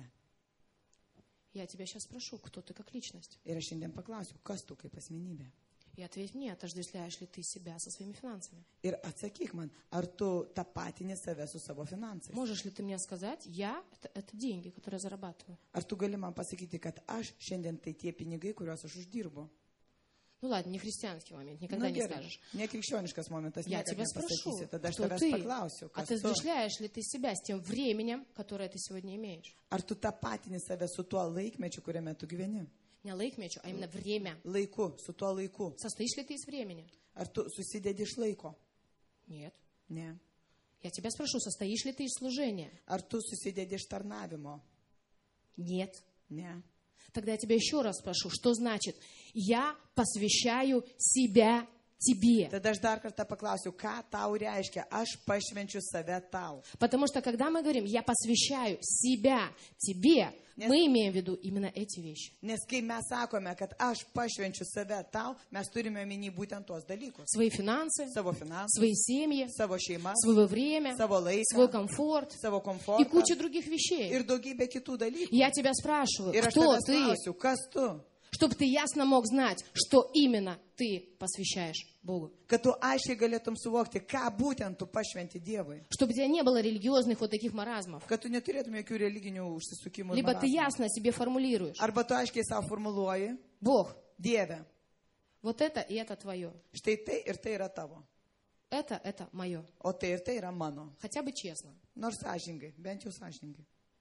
Я тебя сейчас спрошу, кто ты как личность. Ir aš šiandien paklausiu, kas tu kaip asmenybė. И ответь мне, отождествляешь ли ты себя со своими финансами? Ir atsakyk man, ar tu tapatini save su savo finansais. Можешь ли ты мне сказать, это деньги, которые я зарабатываю? Ar tu gali man pasakyti, kad aš šiandien tai tie pinigai, kuriuos aš uždirbu? Ну ладно, не христианский момент, никогда не скажешь. Nekrikščioniškas momentas, Я niekada тебя спрошу, nepasakysi. Tada aš кто tavęs ты? paklausiu, kas tu. Отождествляешь ли ты себя с тем временем, которое ты сегодня имеешь? Ar tu tapatini save su tuo laikmečiu, kuriame tu gyveni? Не laikmečio, а именно время. Laiku, su tuo laiku. Состоишь ли ты из времени? Ar tu susidedi iš laiko? Нет. Ne. Я тебя спрошу, состоишь ли ты из служения? Ar tu susidedi iš tarnavimo? Нет. Ne. Тогда я тебя еще раз спрошу, что значит «я посвящаю себя тебе»? Tada aš dar kartą paklausiu, ką tau reiškia, aš pašvenčiu save tau. Потому что когда мы говорим «я посвящаю себя тебе», мы имеем в виду именно эти вещи. Nes kai mes sakome, kad aš pašvenčiu save tau, mes turime omeny būtent tuos dalykus. Свои финансы, Savo finansus, свои семьи, savo šeimas, свое время, savo свой laiką, комфорт savo и komfortą кучу других вещей. ir daugybė kitų dalykų. Я тебя спрашиваю, Ir aš кто tavęs ты, klausiu, kas tu? чтобы ты ясно мог знать, что именно ты посвящаешь Богу. Kad tu aiškiai galėtum suvokti, ką būtent tu pašventi Dievui. Чтобы у тебя не было религиозных вот таких маразмов. Kad tu neturėtum jokių religinių užsisukimų. ir Либо ты marazmų. ясно себе формулируешь. Arba tu aiškiai savo formuluoji, Бог, Dieve, вот это и это твое. štai tai ir tai yra tavo, Это мое. o tai ir tai yra mano. Хотя бы честно. Nors sąžingai, bent jau sąžingai.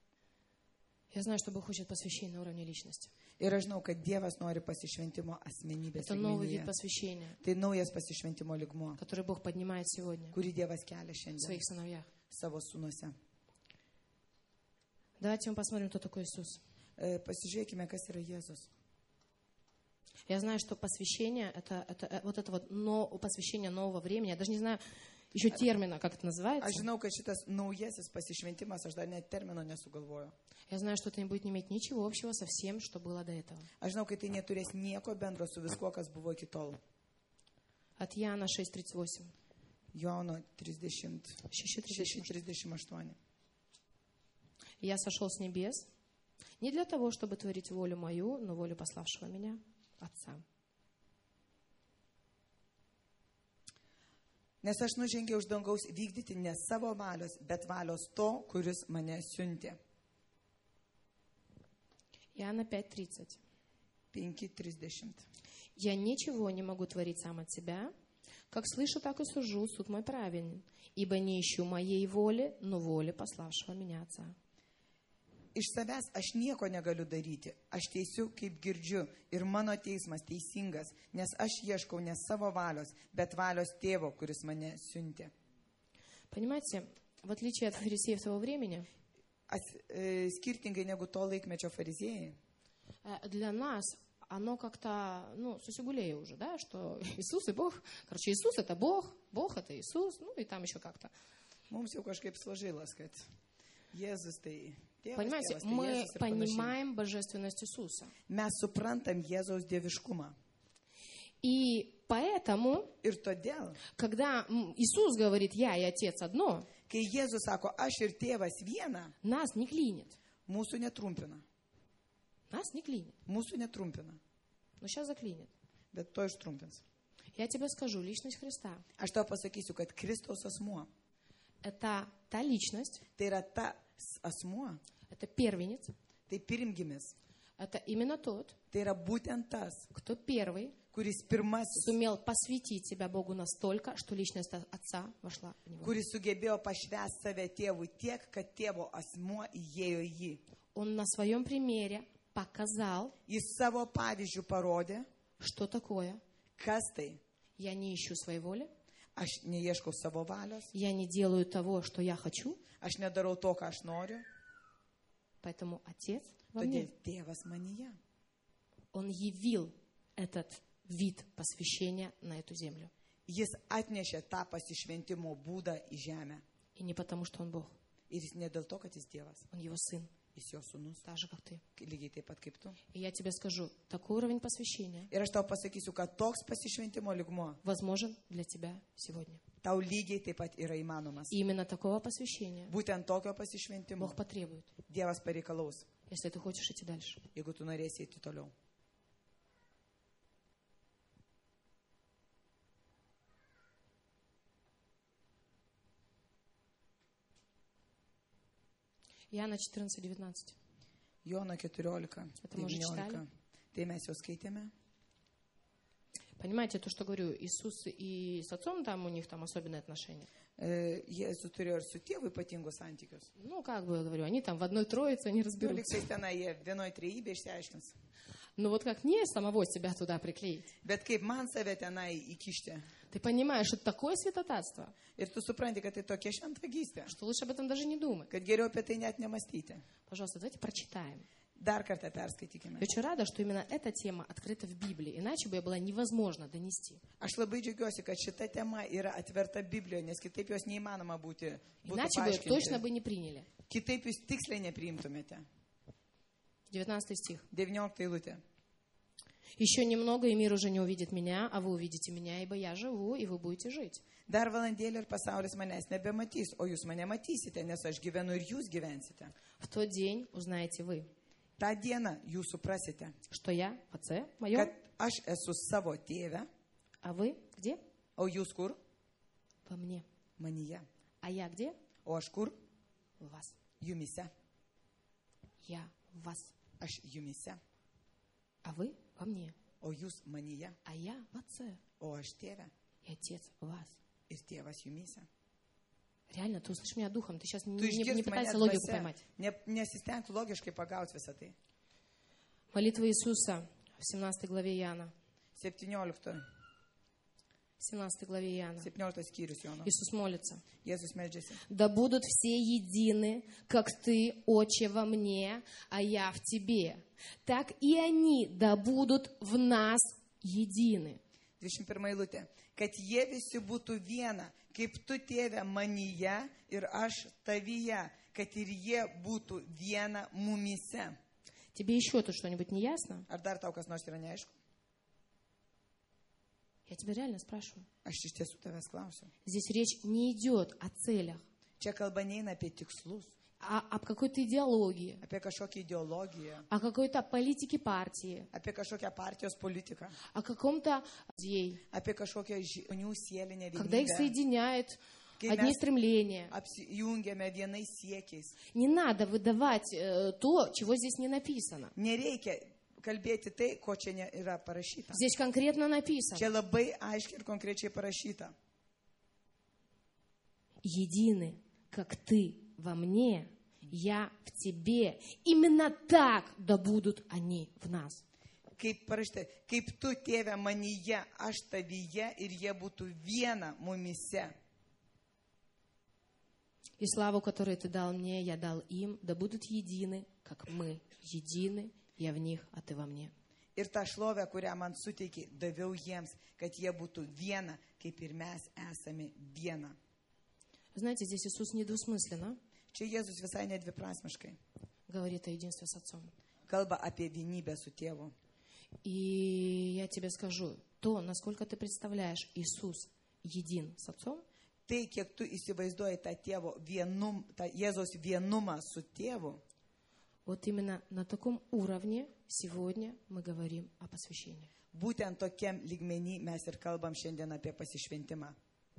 Я знаю, что Бог хочет посвящения на уровне личности. Ir aš žinau, kad Dievas nori pasišventimo asmenybės Это новый вид lygmenyje. посвящения, Tai naujas pasišventimo lygmuo, который Бог поднимает сегодня kurį Dievas kelia в šiandien своих сыновьях. savo sūnose. Давайте мы посмотрим, кто такой Иисус. Pasižiūrėkime, kas yra Jėzus. Я знаю, что посвящение, посвящение нового времени, я даже не знаю еще термина, как это Aš называется. žinau, kad šitas naujasis pasišventimas, aš dar net termino nesugalvoju. Я знаю, что это не будет иметь ничего общего со всем, что было до этого. Aš žinau, kad tai neturės nieko bendro su viskuo, kas buvo iki tol. От Иоанна 6:38. Jono 30, 6:38. 6:38. Я сошел с небес не для того, чтобы творить волю мою, но волю пославшего меня, Отца. Nes aš nužengiau iš dangaus vykdyti ne savo valios, bet valios to, kuris mane siuntė. Иоанна 5:30. 5:30. Я ничего не могу творить сам от себя, как слышу, так и сужу, суд мой праведен, ибо не ищу моей воли, но воли пославшего меня Отца. Iš savęs aš nieko negaliu daryti. Aš teisiu, kaip girdžiu, ir mano teismas teisingas, nes aš ieškau ne savo valios, bet valios tėvo, kuris mane siuntė. Понимаете, в отличие от фарисеев того времени, Skirtingai negu to laikmečio fariziejai, для нас оно как-то, сусигулея уже, да, что Иисус и Бог. Короче, Иисус это Бог, Бог это Иисус, и там еще как-то. mums jau kažkaip složilas, kad Jėzus tai tėvas, Понимаете, tėvas tai мы Jėzus ir panašiai. понимаем божественность Иисуса. Mes suprantam Jėzaus dieviškumą. И поэтому, Ir todėl, когда Иисус говорит «Я и Отец одно», kai Jėzus sako, aš ir tėvas viena, нас не клинит. Mūsų netrumpina. Нас не клинит, Mūsų netrumpina. но сейчас заклинит. Bet to ištrumpins. Я тебе скажу, личность Христа Aš tau pasakysiu, kad Kristaus asmuo, – это та личность, tai yra tas asmuo, это первенец, tai pirmgimis. это именно тот, Tai yra būtent tas, кто первый kuris pirmasis, сумел посвятить себя Богу настолько, что личность Отца вошла в него. kuris sugebėjo pašvęsti save tėvui tiek, kad tėvo asmuo įėjo į jį. Он на своем примере показал, Jis savo pavyzdžių parodė, что такое. kas tai. Я не ищу своей воли, Aš neieškau savo valios, я не делаю того, что я хочу, aš nedarau to, ką aš noriu, поэтому Отец во todėl мне. tėvas manyje. Он явил этот вид посвящения на эту землю. Jis atnešė tą pasišventimo būdą į žemę. И не потому, что Он Бог, Ir jis ne dėl to, kad jis Dievas, Он Его Сын, jis jo sūnus, так же, как ты. lygiai taip pat kaip tu. И я тебе скажу, такой уровень посвящения Ir aš tau pasakysiu, kad toks pasišventimo lygmuo возможен для тебя сегодня. tau lygiai taip pat yra įmanomas. И именно такого посвящения Būtent tokio pasišventimo Бог потребует, Dievas pareikalaus, если ты хочешь идти дальше. jeigu tu norėsi eiti toliau. Иоанна 14:19. Jono 14, Это мы уже 19. читали. Tai mes jau skaitėme. Понимаете, то, что говорю, Иисус и с Отцом, там у них там особенные отношения. Jėzus turėjo ir su tėvu ypatingus santykius. Ну, как бы я говорю, они там в одной троице, они Nu, разберутся. liksai tenai jie vienoje trejybėje išsiaiškins. Но вот как мне самого себя туда приклеить? Bet kaip man save tenai įkišti? Ты понимаешь, что это такое святотатство, Ir tu supranti, kad tai tokia šventvagystė, что лучше об этом даже не думать. kad geriau apie tai net nemastyti. Пожалуйста, давайте прочитаем. Dar kartą perskaitykime. Я очень рада, что именно эта тема открыта в Библии, иначе бы я была невозможно донести. Aš labai džiaugiuosi, kad šita tema yra atverta Biblijoje, nes kitaip jos neįmanoma būtų Иначе бы точно paaiškinti. бы не приняли. Kitaip jūs tiksliai nepriimtumėte. 19 стих. 19 eilutė. «Еще немного, и мир уже не увидит меня, а вы увидите меня, ибо я живу, и вы будете жить». Dar valandėlį ir pasaulis manęs nebematys, o jūs mane matysite, nes aš gyvenu ir jūs gyvensite. В тот день узнаете вы, Ta diena jūs suprasite, что я в Отце моем, kad aš esu savo tėve, а вы где? o jūs kur? Во мне. Manyje. А я где? O aš kur? В вас. Jumise. Я в вас. Aš jumise. А вы во мне. O jūs manyje. А я в Отце. O aš tėve. И Отец в вас. Ir tėvas jumise. Реально, ты услышишь меня духом. Ты сейчас Tu не išgirsti mane пытайся логику dvasia. поймать. Nesistengti logiškai pagauti visą tai. Молитва Иисуса в 17 главе Иоанна. 17 главе Иоанна. 17 skyrius Jono. Иисус молится. Jėzus meldžiasi. Да будут все едины, как ты, Отче, во мне, а я в тебе. Так и они да будут в нас едины. 21 eilutė. Kad jie visi būtų viena, kaip tu tėve manyje ir aš tavyje, kad ir jie būtų viena mumise. Тебе еще тут что-нибудь не ясно? Ar dar tau kas nors yra neaišku? Я тебя реально спрашиваю. Aš iš tiesų tavęs klausiu. Здесь речь не идет о целях, Čia kalba neina apie tikslus, а об какой-то идеологии, apie kažkokią ideologiją, о какой-то политике партии, apie kažkokią partijos politiką, о каком-то ей, apie kažkokią žmonių sielinę когда их vienybę. соединяют Kai одни mes стремления. apsijungiame vienais siekiais. Не надо выдавать то, чего здесь не написано. Nereikia kalbėti tai, ko čia yra parašyta. Здесь конкретно написано. Čia labai aiškiai ir konkrečiai parašyta. Едины, как ты во мне, я в тебе. Именно так да будут они в нас. Kaip parašyta, kaip tu tėve manyje, aš tavyje ir jie būtų viena mumise. И славу, которую ты дал мне, я дал им, да будут едины, как мы едины, я в них, а ты во мне. Ir tą šlovę, kurią man suteikė, daviau jiems, kad jie būtų viena, kaip ir mes esame viena. Знаете, здесь Иисус недвусмысленно Čia Jėzus visai nedviprasmiškai говорит о единстве с Отцом. kalba apie vienybę su tėvu. И я тебе скажу, то, насколько ты представляешь Иисус един с Отцом, Tai, kiek tu įsivaizduoji tą Jėzaus vienumą su tėvu, Вот именно на таком уровне сегодня мы говорим о посвящении. Būtent tokiam lygmenį mes ir kalbam šiandien apie pasišventimą.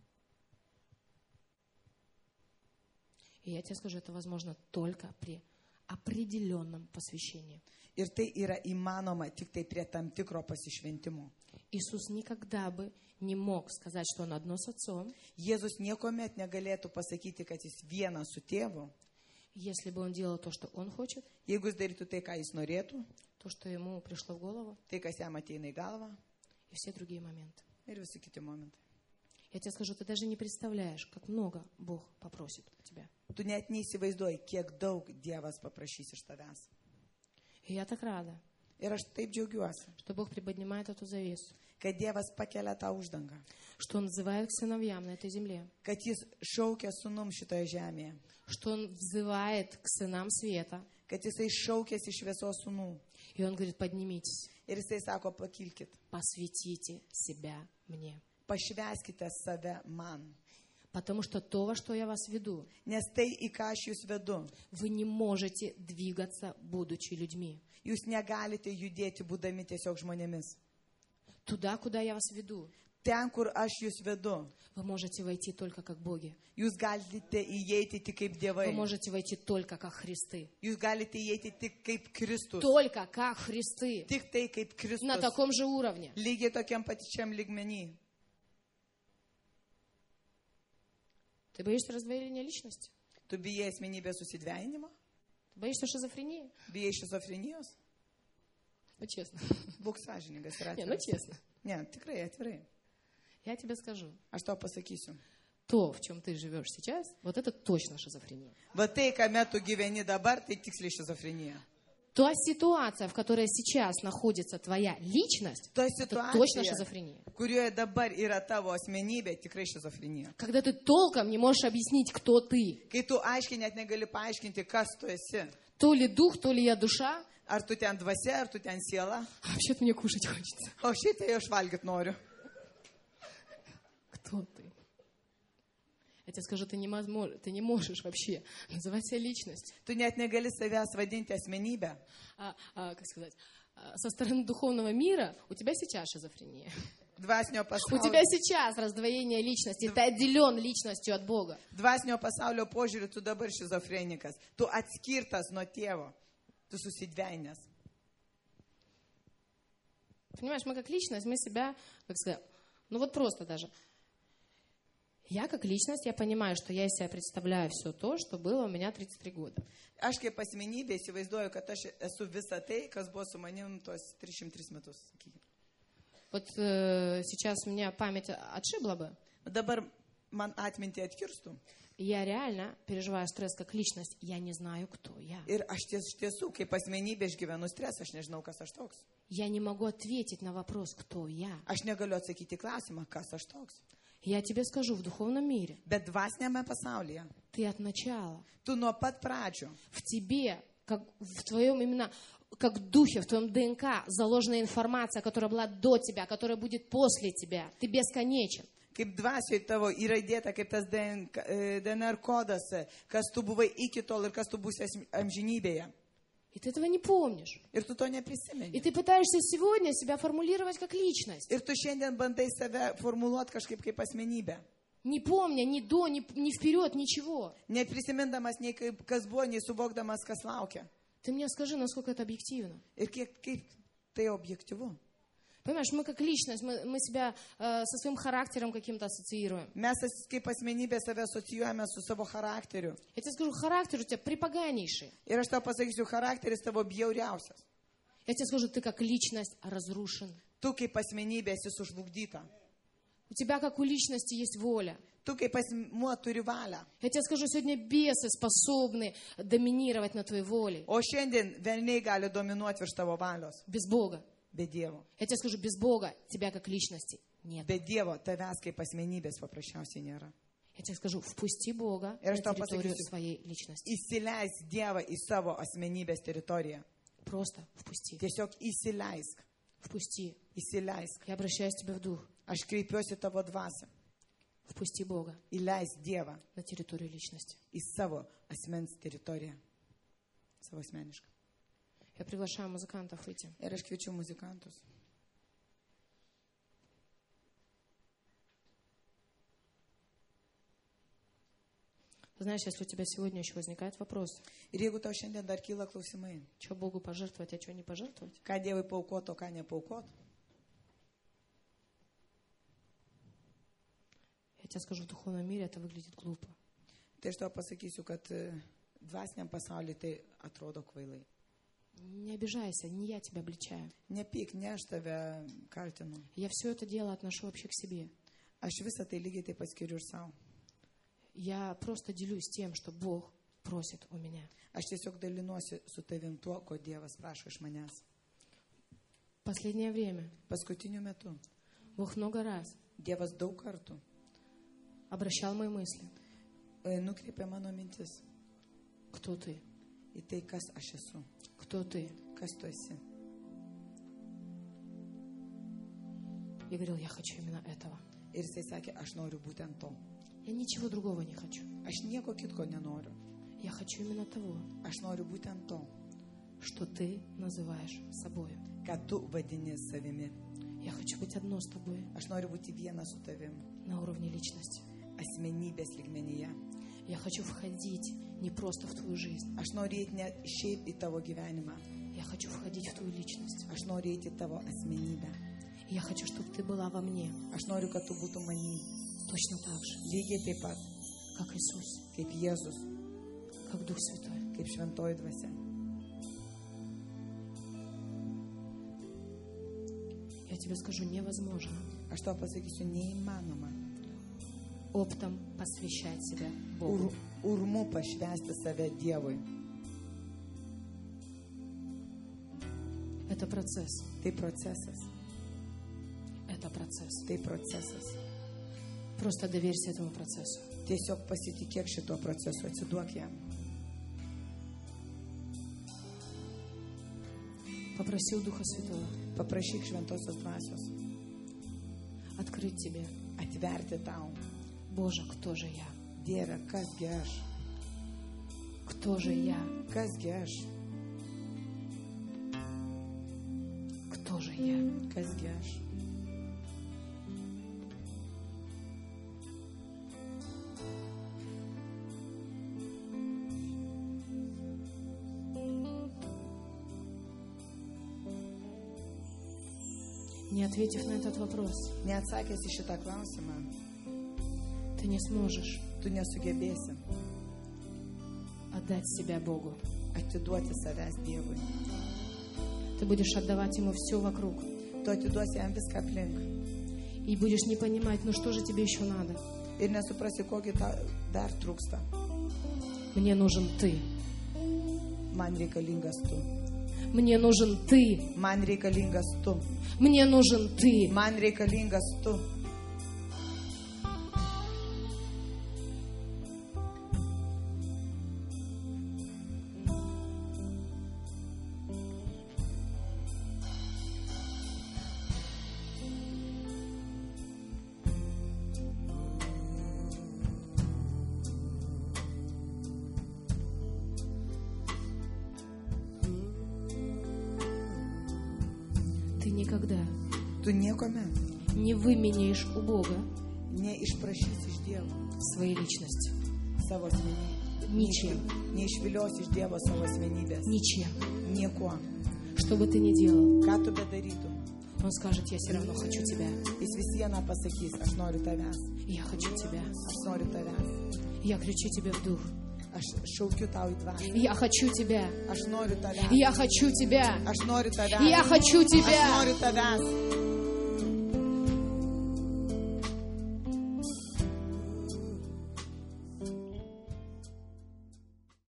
И я тебе скажу, это возможно только при определенном посвящении. Ir tai yra įmanoma tik tai prie tam tikro pasišventimo. Иисус никогда бы не мог сказать, что Он одно с Отцом, Jėzus niekuomet negalėtų pasakyti, kad jis vienas su tėvu, если бы Он делал то, что Он хочет, jeigu jis darytų tai, ką jis norėtų, то, что Ему пришло в голову, tai, kas jam ateina į galvą и все другие моменты. ir visi kiti momentai. Я тебе скажу, ты даже не представляешь, как много Бог попросит у тебя. Tu net neįsivaizduoji, kiek daug Dievas paprašys iš tavęs. И я так рада, Ir aš taip džiaugiuosi, что Бог приподнимает эту завесу, kad Dievas pakelia tą uždangą, что Он взывает к сыновьям на этой земле, kad jis šaukia sunum šitoje žemėje, что Он взывает к сынам света, kad jisai šaukėsi šviesos sunų. и Он говорит, поднимитесь, Ir jisai sako, pakilkit, посвятите себя мне. pašvęskite save man. Потому что то, во что я вас веду, Nes tai, į ką aš jūs vedu, вы не можете двигаться, будучи людьми. jūs negalite judėti, būdami tiesiog žmonėmis. Туда, куда я вас веду, Ten, kur aš jūs vedu, вы можете войти только как боги. jūs galite įeiti tik kaip dievai. Вы можете войти только как Христы. Jūs galite įeiti tik kaip Kristus. Только как Христы. Tik tai kaip На Kristus. таком же уровне. Lygiai tokiam pačiam lygmenį. Ты боишься раздвоения личности? Tu bijai asmenybės susidvejinimo? Ты боишься шизофрении? Bijai šizofrenijos? Ну, честно. Būk sąžiningas ir Не, ну, atviras. честно. Ne, tikrai atvirai. Я тебе скажу. Aš tau pasakysiu. То, в чем ты живешь сейчас, вот это точно шизофрения. Va tai, kame tu gyveni dabar, tai tiksliai šizofrenija. Та ситуация, в которой сейчас находится твоя личность, Ta это точно situacija, шизофрения. kurioje dabar yra tavo asmenybė, tikrai šizofrenija. Когда ты толком не можешь объяснить, кто ты. Kai tu aiškiai net negali paaiškinti, kas tu esi. То ли дух, то ли я душа. Ar tu ten dvasia, ar tu ten siela. А вообще-то мне кушать хочется. O šitai aš valgyt noriu. Кто ты? Я тебе скажу, ты не можешь вообще называть себя личностью. Tu net negali savęs vadinti asmenybę. Как сказать, со стороны духовного мира у тебя сейчас шизофрения. Dvasinio У тебя pasaulio, сейчас раздвоение личности. Ты отделен личностью от Бога. dvasinio pasaulio požiūriu tu dabar šizofrenikas. Tu atskirtas nuo tėvo. Tu susidvejinęs. Понимаешь, мы как личность, мы себя, как сказать, ну вот просто даже. Я как личность, я понимаю, что я из себя представляю все то, что было у меня 33 года. Aš kaip asmenybė įsivaizduoju, kad aš esu visa tai, kas buvo su manim tuos 303 metus. Sakykime. Вот сейчас меня память отшибла бы. Dabar man atmintį atkirstų. Я реально переживаю стресс как личность. Я не знаю, кто я. Ir aš iš tiesų, kaip asmenybė išgyvenu stresą, aš nežinau, kas aš toks. Я не могу ответить на вопрос, кто я. Aš negaliu atsakyti į klausimą, kas aš toks. Я тебе скажу, в духовном мире Bet dvasinėme pasaulyje, ты от начала. tu nuo pat pradžių, В тебе, как в твоем именно, как в духе, в твоем ДНК заложена информация, которая была до тебя, которая будет после тебя. Ты бесконечен. kaip dvasioje tavo yra įdėta, kaip tas DNR kodas, kas tu buvai iki tol ir kas tu būsi amžinybėje. И ты этого не помнишь. Ir tu to И neprisimeni. ты пытаешься сегодня себя формулировать как личность. Ir tu šiandien bandai save formuluoti kažkaip kaip asmenybę. Не помня ни до, ни вперед, ничего. Neprisimindamas nei kaip, kas buvo, nei suvokdamas, kas laukia. Ты мне скажи, насколько это объективно. Ir kaip tai objektyvu. Понимаешь, мы как личность, мы себя со своим характером каким-то ассоциируем. Mes kaip asmenybė save asocijuojame su savo charakteriu. Я тебе скажу, характер у тебя припоганейший. Ir aš tau pasakysiu, charakteris tavo bjauriausias. Я тебе скажу, ты как личность разрушен. Tu kaip asmenybė esi sužlugdyta. У тебя, как у личности, есть воля. Tu kaip asmuo turi valią. Я тебе скажу, сегодня бесы способны доминировать над твоей волей. O šiandien velniai gali dominuoti virš tavo valios. Без Бога. Be Dievo. Я тебе скажу, без Бога тебя, как личности, нет. Be Dievo tavęs kaip asmenybės paprasčiausiai nėra. Я тебе скажу, впусти Бога Я на что территорию посоветую? своей личности. Įsileisk Dievą į savo asmenybės teritoriją. Просто впусти. Tiesiog įsileisk. Впусти. Įsileisk. Я обращаюсь к тебе в дух. Aš kreipiuosi tavo dvasią. Впусти Бога Įleisk Dievą на территорию личности. į savo asmens teritoriją. Savo asmenišką. Я приглашаю музыкантов выйти. Ir aš kviečiu muzikantus. Ты знаешь, если у тебя сегодня еще возникает вопрос, Ir jeigu tau šiandien dar kyla klausimai, что Богу пожертвовать, а что не пожертвовать, ką Dievui paukot, o ką nepaukot, я тебе скажу, в духовном мире это выглядит глупо. tai aš tau pasakysiu, kad dvasiniam pasauliu tai atrodo kvailai. Не обижайся, не я тебя обличаю. Nepyk, ne aš tave kaltinu. Я все это дело отношу вообще к себе. Aš visą tai lygiai taip pat skiriu ir savo. Я просто делюсь тем, что Бог просит у меня. Aš tiesiog dalinuosi su tavim tuo, ko Dievas prašo iš manęs. Последнее время Paskutiniu metu Бог много раз Dievas daug kartų обращал мои мысли. nukreipė mano mintis Кто ты? į tai, kas aš esu, Кто ты? kas tu esi. Я говорил, я хочу именно этого. Ir jisai sakė, aš noriu būtent to. Я ничего другого не хочу. Aš nieko kitko nenoriu. Я хочу именно того, Aš noriu būtent to, что ты называешь собой. ką tu vadini savimi. Я хочу быть одно с тобой Aš noriu būti vienas su tavim, на уровне личности. asmenybės lygmenyje. Я хочу входить не просто в твою жизнь. Aš noriu eiti ne šiaip į tavo gyvenimą. Я хочу входить в твою личность. Aš noriu eiti į tavo asmenybę. Я хочу, чтобы ты была во мне Aš noriu, kad tu būtum manim. точно так же, Lygiai taip pat, как Иисус, kaip Jėzus, как Дух Святой. kaip šventoji dvasia. Я тебе скажу, невозможно Aš tau pasakysiu, neįmanoma оптом посвящать себя Богу. urmu pašvęsti save Dievui. Это процесс. Tai procesas. Это процесс. Tai procesas. Просто доверься этому процессу. Tiesiog pasitikėk šituo procesu, atsiduok jam. Попроси у Духа Святого Paprašyk šventosios dvasios открыть тебе. atverti tau. Боже, кто же я? Dieve, kasgi aš? Кто же я? Kasgi aš? Кто же я? Kasgi aš? Не ответив на этот вопрос, Neatsakęs į šitą klausimą, ты не сможешь tu nesugebėsi отдать себя Богу. atiduoti savęs Dievui. Ты будешь отдавать Ему все вокруг. Tu atiduosi jam viską aplink. И будешь не понимать, ну что же тебе еще надо? Ir nesuprasi, kokį dar trūksta. Мне нужен ты. Man reikalingas tu. Мне нужен ты. Man reikalingas tu. Мне нужен ты. Man reikalingas tu. Ты никогда Tu niekuomet не выменяешь у Бога neišprašysi iš Dievo своей личности. savo asmenybės. Ничем. Neišvilios iš Dievo savo asmenybės. Ничем. Niekuo. Что бы ты ни делал, Ką tu bedarytum? Он скажет, я все равно хочу тебя. Jis vis vieną pasakys, aš noriu tavęs. Я хочу тебя. Aš noriu tavęs. Я кричу тебе в дух. Aš šaukiu tau į dvasią. Я хочу тебя. Aš noriu tavęs. Я хочу тебя. Aš noriu tavęs. Я хочу Aš тебя. noriu tavęs.